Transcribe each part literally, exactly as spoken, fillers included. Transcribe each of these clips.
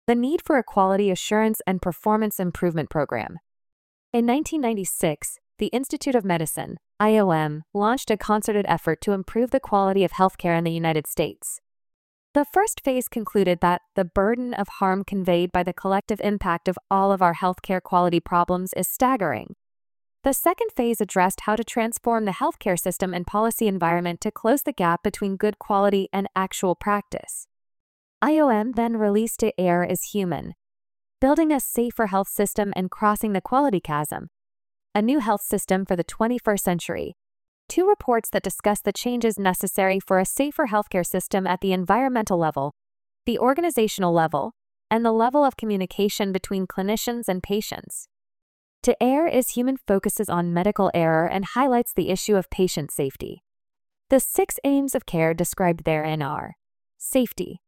the need for a quality assurance and performance improvement program. In nineteen ninety-six, the Institute of Medicine, I O M, launched a concerted effort to improve the quality of healthcare in the United States. The first phase concluded that the burden of harm conveyed by the collective impact of all of our healthcare quality problems is staggering. The second phase addressed how to transform the healthcare system and policy environment to close the gap between good quality and actual practice. I O M then released To Err is Human, Building a Safer Health System and Crossing the Quality Chasm, a New Health System for the twenty-first Century, two reports that discuss the changes necessary for a safer healthcare system at the environmental level, the organizational level, and the level of communication between clinicians and patients. To Err is Human focuses on medical error and highlights the issue of patient safety. The six aims of care described therein are safety,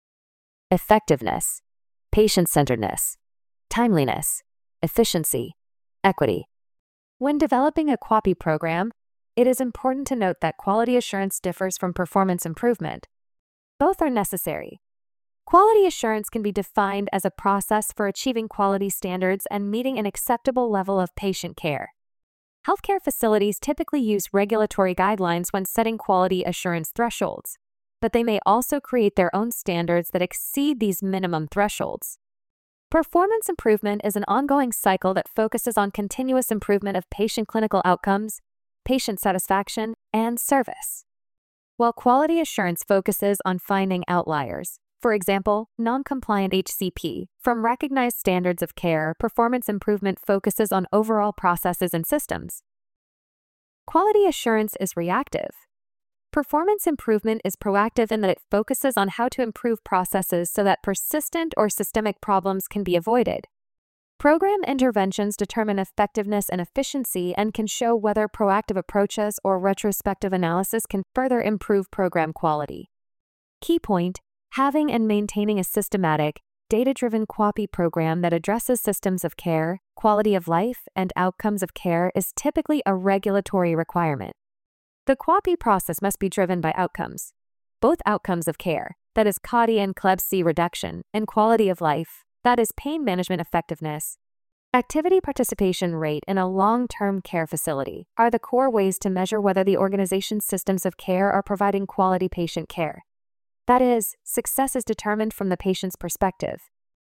effectiveness, patient-centeredness, timeliness, efficiency, equity. When developing a QAPI program, it is important to note that quality assurance differs from performance improvement. Both are necessary. Quality assurance can be defined as a process for achieving quality standards and meeting an acceptable level of patient care. Healthcare facilities typically use regulatory guidelines when setting quality assurance thresholds, but they may also create their own standards that exceed these minimum thresholds. Performance improvement is an ongoing cycle that focuses on continuous improvement of patient clinical outcomes, patient satisfaction, and service. While quality assurance focuses on finding outliers, for example, non-compliant H C P, from recognized standards of care, performance improvement focuses on overall processes and systems. Quality assurance is reactive. Performance improvement is proactive in that it focuses on how to improve processes so that persistent or systemic problems can be avoided. Program interventions determine effectiveness and efficiency and can show whether proactive approaches or retrospective analysis can further improve program quality. Key point: having and maintaining a systematic, data-driven QAPI program that addresses systems of care, quality of life, and outcomes of care is typically a regulatory requirement. The QAPI process must be driven by outcomes, both outcomes of care, that is C A D I and C L E B C reduction, and quality of life, that is pain management effectiveness. Activity participation rate in a long-term care facility are the core ways to measure whether the organization's systems of care are providing quality patient care. That is, success is determined from the patient's perspective.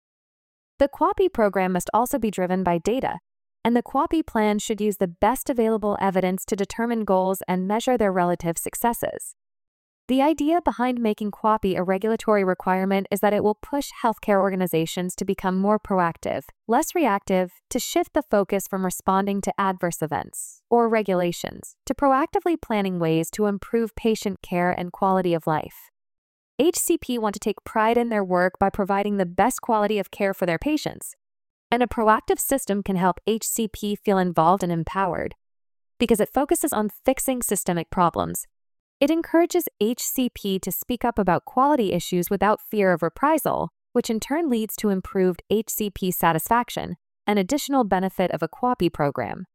The QAPI program must also be driven by data, and the QAPI plan should use the best available evidence to determine goals and measure their relative successes. The idea behind making QAPI a regulatory requirement is that it will push healthcare organizations to become more proactive, less reactive, to shift the focus from responding to adverse events or regulations to proactively planning ways to improve patient care and quality of life. H C P want to take pride in their work by providing the best quality of care for their patients. And a proactive system can help H C P feel involved and empowered because it focuses on fixing systemic problems. It encourages H C P to speak up about quality issues without fear of reprisal, which in turn leads to improved H C P satisfaction, an additional benefit of a QAPI program.